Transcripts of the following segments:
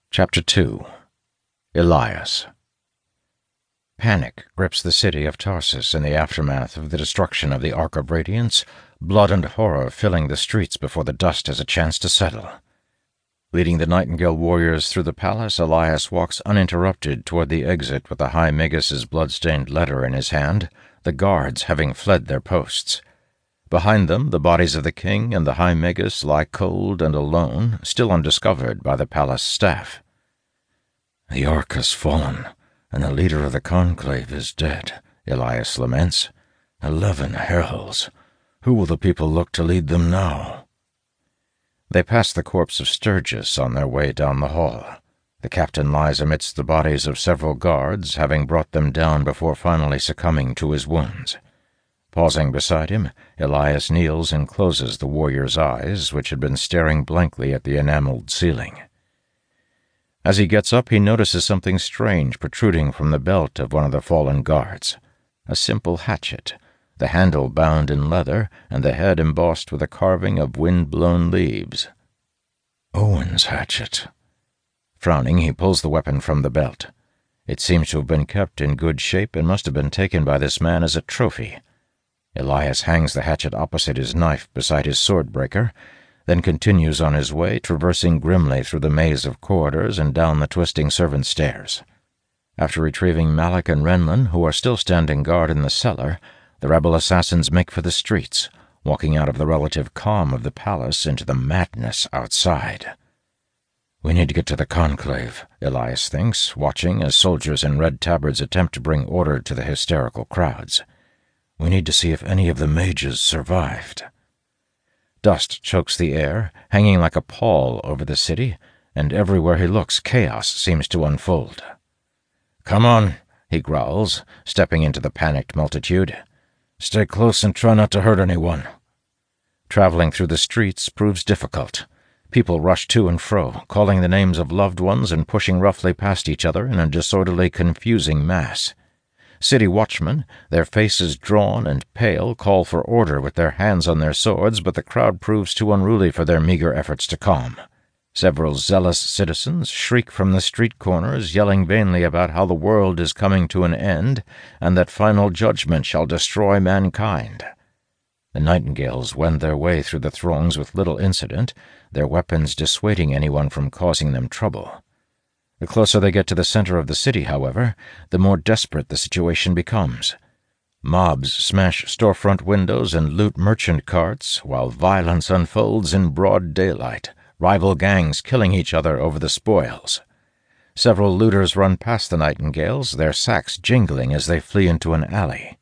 Chapter 2. Elias. Panic grips the city of Tarsus in the aftermath of the destruction of the Ark of Radiance, blood and horror filling the streets before the dust has a chance to settle. Leading the Nightingale warriors through the palace, Elias walks uninterrupted toward the exit with the High Magus' blood-stained letter in his hand, the guards having fled their posts. Behind them, the bodies of the king and the High Magus lie cold and alone, still undiscovered by the palace staff. "The Ark has fallen, and the leader of the conclave is dead," Elias laments. 11 hells. Who will the people look to lead them now? They pass the corpse of Sturgis on their way down the hall. The captain lies amidst the bodies of several guards, having brought them down before finally succumbing to his wounds. Pausing beside him, Elias kneels and closes the warrior's eyes, which had been staring blankly at the enameled ceiling. As he gets up, he notices something strange protruding from the belt of one of the fallen guards. A simple hatchet, the handle bound in leather, and the head embossed with a carving of wind-blown leaves. Owen's hatchet. Frowning, he pulls the weapon from the belt. It seems to have been kept in good shape and must have been taken by this man as a trophy. Elias hangs the hatchet opposite his knife beside his sword-breaker, then continues on his way, traversing grimly through the maze of corridors and down the twisting servant stairs. After retrieving Malik and Renlin, who are still standing guard in the cellar, the rebel assassins make for the streets, walking out of the relative calm of the palace into the madness outside. "We need to get to the conclave," Elias thinks, watching as soldiers in red tabards attempt to bring order to the hysterical crowds. "We need to see if any of the mages survived." Dust chokes the air, hanging like a pall over the city, and everywhere he looks chaos seems to unfold. "Come on," he growls, stepping into the panicked multitude. "Stay close and try not to hurt anyone." Traveling through the streets proves difficult. People rush to and fro, calling the names of loved ones and pushing roughly past each other in a disorderly, confusing mass. City watchmen, their faces drawn and pale, call for order with their hands on their swords, but the crowd proves too unruly for their meager efforts to calm. Several zealous citizens shriek from the street corners, yelling vainly about how the world is coming to an end and that final judgment shall destroy mankind. The Nightingales wend their way through the throngs with little incident, their weapons dissuading anyone from causing them trouble. The closer they get to the center of the city, however, the more desperate the situation becomes. Mobs smash storefront windows and loot merchant carts, while violence unfolds in broad daylight, rival gangs killing each other over the spoils. Several looters run past the Nightingales, their sacks jingling as they flee into an alley.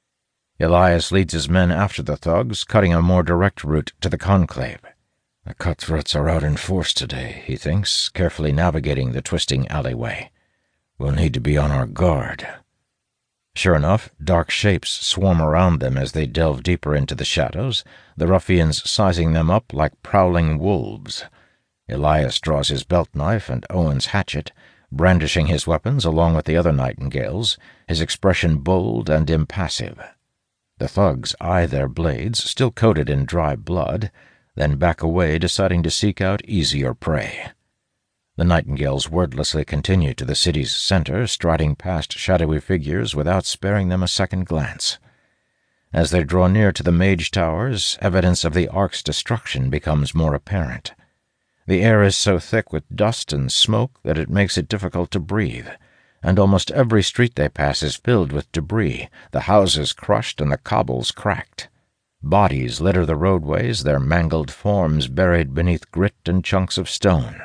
Elias leads his men after the thugs, cutting a more direct route to the conclave. "The cutthroats are out in force today," he thinks, carefully navigating the twisting alleyway. "We'll need to be on our guard." Sure enough, dark shapes swarm around them as they delve deeper into the shadows, the ruffians sizing them up like prowling wolves. Elias draws his belt-knife and Owen's hatchet, brandishing his weapons along with the other Nightingales, his expression bold and impassive. The thugs eye their blades, still coated in dry blood, then back away, deciding to seek out easier prey. The Nightingales wordlessly continue to the city's center, striding past shadowy figures without sparing them a second glance. As they draw near to the Mage Towers, evidence of the Ark's destruction becomes more apparent. The air is so thick with dust and smoke that it makes it difficult to breathe, and almost every street they pass is filled with debris, the houses crushed and the cobbles cracked. Bodies litter the roadways, their mangled forms buried beneath grit and chunks of stone.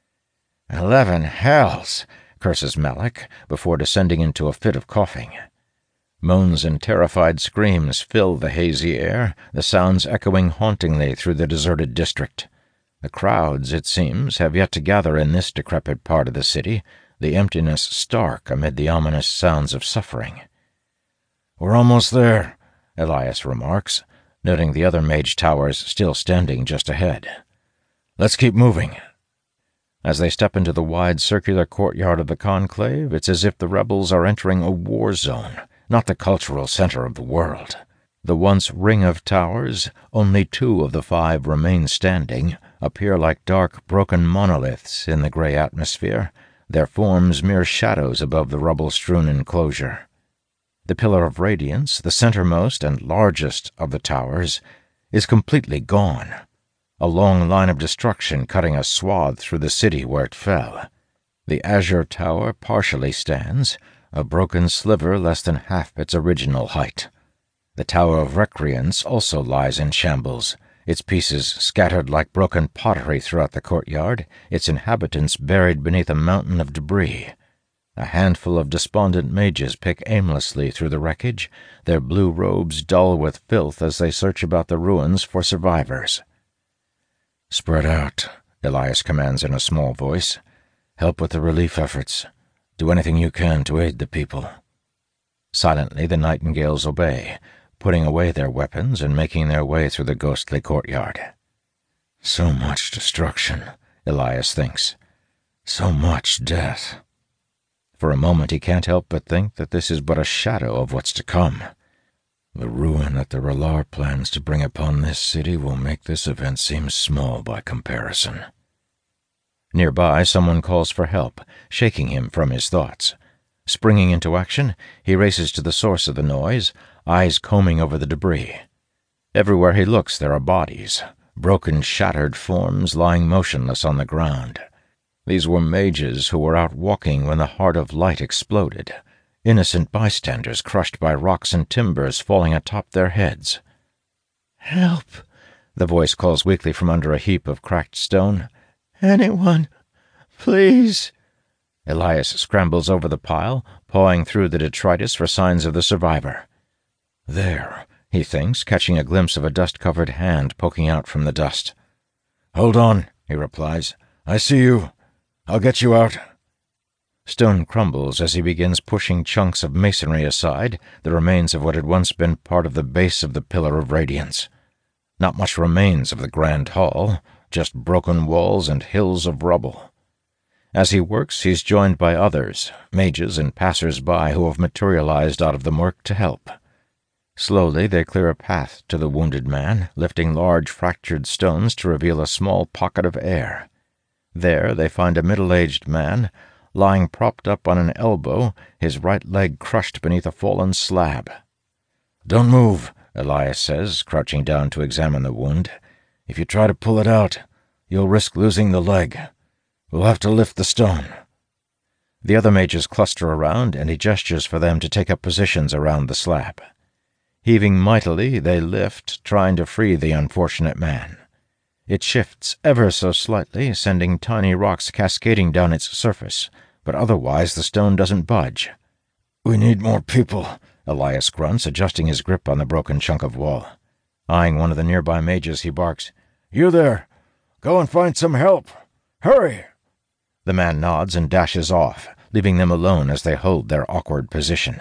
11 hells, curses Malik, before descending into a fit of coughing. Moans and terrified screams fill the hazy air, the sounds echoing hauntingly through the deserted district. The crowds, it seems, have yet to gather in this decrepit part of the city, the emptiness stark amid the ominous sounds of suffering. "We're almost there," Elias remarks, noting the other Mage Towers still standing just ahead. "Let's keep moving." As they step into the wide circular courtyard of the conclave, it's as if the rebels are entering a war zone, not the cultural center of the world. The once ring of towers, only 2 of the 5 remain standing, appear like dark, broken monoliths in the gray atmosphere, their forms mere shadows above the rubble-strewn enclosure. The Pillar of Radiance, the centermost and largest of the towers, is completely gone, a long line of destruction cutting a swath through the city where it fell. The Azure Tower partially stands, a broken sliver less than half its original height. The Tower of Recreance also lies in shambles, its pieces scattered like broken pottery throughout the courtyard, its inhabitants buried beneath a mountain of debris. A handful of despondent mages pick aimlessly through the wreckage, their blue robes dull with filth as they search about the ruins for survivors. "Spread out," Elias commands in a small voice. "Help with the relief efforts. Do anything you can to aid the people." Silently the Nightingales obey, putting away their weapons and making their way through the ghostly courtyard. So much destruction, Elias thinks. So much death. For a moment he can't help but think that this is but a shadow of what's to come. The ruin that the Relar plans to bring upon this city will make this event seem small by comparison. Nearby, someone calls for help, shaking him from his thoughts. Springing into action, he races to the source of the noise, eyes combing over the debris. Everywhere he looks there are bodies, broken, shattered forms lying motionless on the ground. These were mages who were out walking when the Heart of Light exploded, innocent bystanders crushed by rocks and timbers falling atop their heads. "Help!" the voice calls weakly from under a heap of cracked stone. "Anyone, please!" Elias scrambles over the pile, pawing through the detritus for signs of the survivor. There, he thinks, catching a glimpse of a dust-covered hand poking out from the dust. "Hold on," he replies. "I see you. I'll get you out." Stone crumbles as he begins pushing chunks of masonry aside, the remains of what had once been part of the base of the Pillar of Radiance. Not much remains of the Grand Hall, just broken walls and hills of rubble. As he works, he's joined by others, mages and passers-by who have materialized out of the murk to help. Slowly they clear a path to the wounded man, lifting large fractured stones to reveal a small pocket of air. There they find a middle-aged man, lying propped up on an elbow, his right leg crushed beneath a fallen slab. "Don't move," Elias says, crouching down to examine the wound. "If you try to pull it out, you'll risk losing the leg. We'll have to lift the stone." The other mages cluster around, and he gestures for them to take up positions around the slab. Heaving mightily, they lift, trying to free the unfortunate man. It shifts ever so slightly, sending tiny rocks cascading down its surface, but otherwise the stone doesn't budge. "We need more people," Elias grunts, adjusting his grip on the broken chunk of wall. Eyeing one of the nearby mages, he barks, "You there! Go and find some help! Hurry!" The man nods and dashes off, leaving them alone as they hold their awkward position.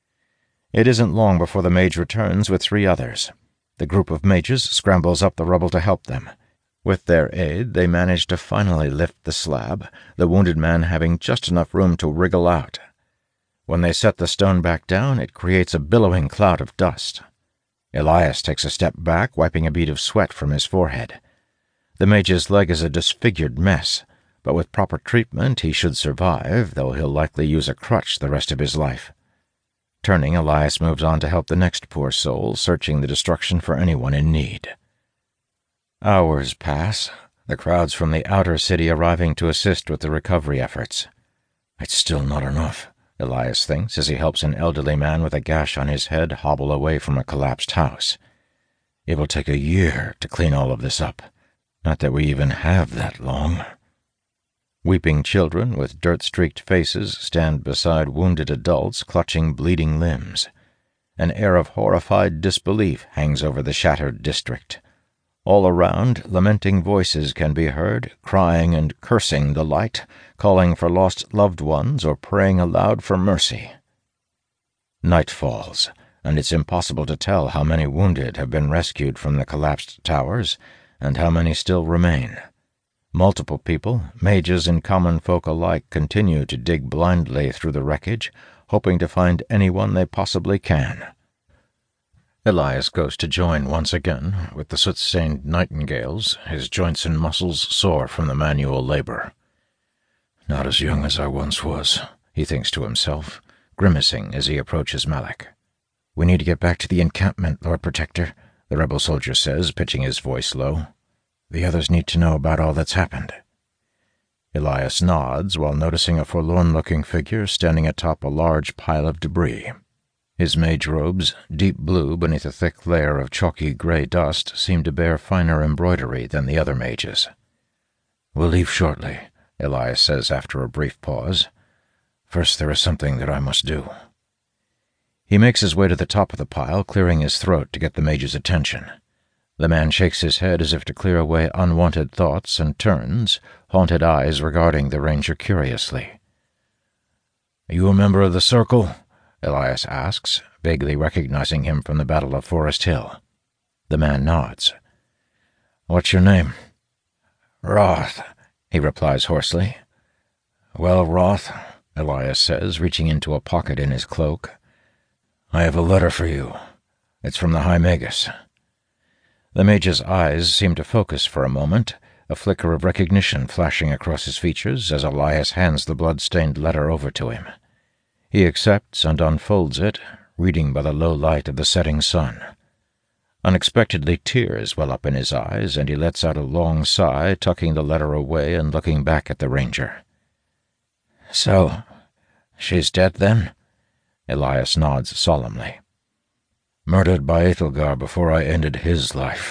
It isn't long before the mage returns with 3 others. The group of mages scrambles up the rubble to help them. With their aid, they manage to finally lift the slab, the wounded man having just enough room to wriggle out. When they set the stone back down, it creates a billowing cloud of dust. Elias takes a step back, wiping a bead of sweat from his forehead. The mage's leg is a disfigured mess, but with proper treatment he should survive, though he'll likely use a crutch the rest of his life. Turning, Elias moves on to help the next poor soul, searching the destruction for anyone in need. Hours pass, the crowds from the outer city arriving to assist with the recovery efforts. It's still not enough, Elias thinks as he helps an elderly man with a gash on his head hobble away from a collapsed house. It will take a year to clean all of this up. Not that we even have that long. Weeping children with dirt-streaked faces stand beside wounded adults clutching bleeding limbs. An air of horrified disbelief hangs over the shattered district. All around, lamenting voices can be heard, crying and cursing the light, calling for lost loved ones or praying aloud for mercy. Night falls, and it's impossible to tell how many wounded have been rescued from the collapsed towers and how many still remain. Multiple people, mages and common folk alike, continue to dig blindly through the wreckage, hoping to find anyone they possibly can. Elias goes to join once again with the soot-stained nightingales, his joints and muscles sore from the manual labor. Not as young as I once was, he thinks to himself, grimacing as he approaches Malak. We need to get back to the encampment, Lord Protector, the rebel soldier says, pitching his voice low. The others need to know about all that's happened. Elias nods while noticing a forlorn-looking figure standing atop a large pile of debris. His mage robes, deep blue beneath a thick layer of chalky gray dust, seem to bear finer embroidery than the other mages. We'll leave shortly, Elias says after a brief pause. First there is something that I must do. He makes his way to the top of the pile, clearing his throat to get the mage's attention. The man shakes his head as if to clear away unwanted thoughts and turns, haunted eyes regarding the ranger curiously. Are you a member of the Circle? Elias asks, vaguely recognizing him from the Battle of Forest Hill. The man nods. What's your name? Roth, he replies hoarsely. Well, Roth, Elias says, reaching into a pocket in his cloak. I have a letter for you. It's from the High Magus. The mage's eyes seem to focus for a moment, a flicker of recognition flashing across his features as Elias hands the blood-stained letter over to him. He accepts and unfolds it, reading by the low light of the setting sun. Unexpectedly, tears well up in his eyes, and he lets out a long sigh, tucking the letter away and looking back at the ranger. So, she's dead then? Elias nods solemnly. Murdered by Aethelgar before I ended his life.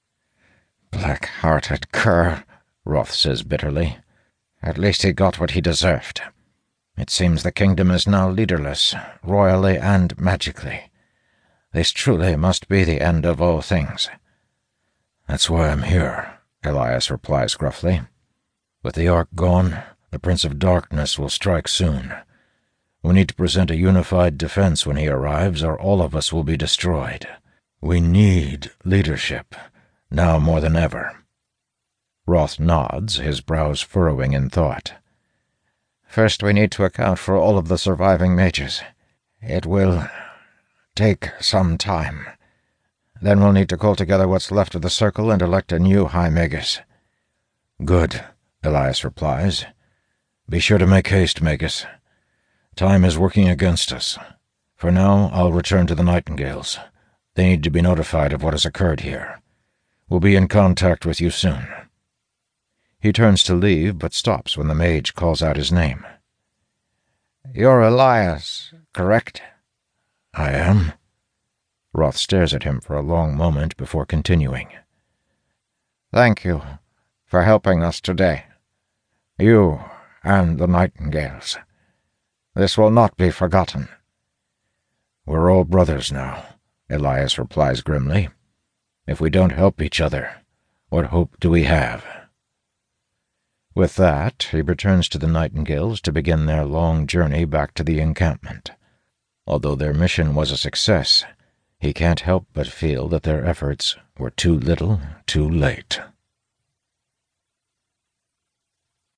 Black-hearted cur, Roth says bitterly. At least he got what he deserved. It seems the kingdom is now leaderless, royally and magically. This truly must be the end of all things. That's why I'm here, Elias replies gruffly. With the Ark gone, the Prince of Darkness will strike soon. We need to present a unified defense when he arrives, or all of us will be destroyed. We need leadership, now more than ever. Roth nods, his brows furrowing in thought. First, we need to account for all of the surviving mages. It will take some time. Then we'll need to call together what's left of the Circle and elect a new High Magus. Good, Elias replies. Be sure to make haste, Magus. Time is working against us. For now, I'll return to the Nightingales. They need to be notified of what has occurred here. We'll be in contact with you soon. He turns to leave, but stops when the mage calls out his name. You're Elias, correct? I am. Roth stares at him for a long moment before continuing. Thank you for helping us today. You and the Nightingales. This will not be forgotten. We're all brothers now, Elias replies grimly. If we don't help each other, what hope do we have? With that, he returns to the Nightingales to begin their long journey back to the encampment. Although their mission was a success, he can't help but feel that their efforts were too little, too late.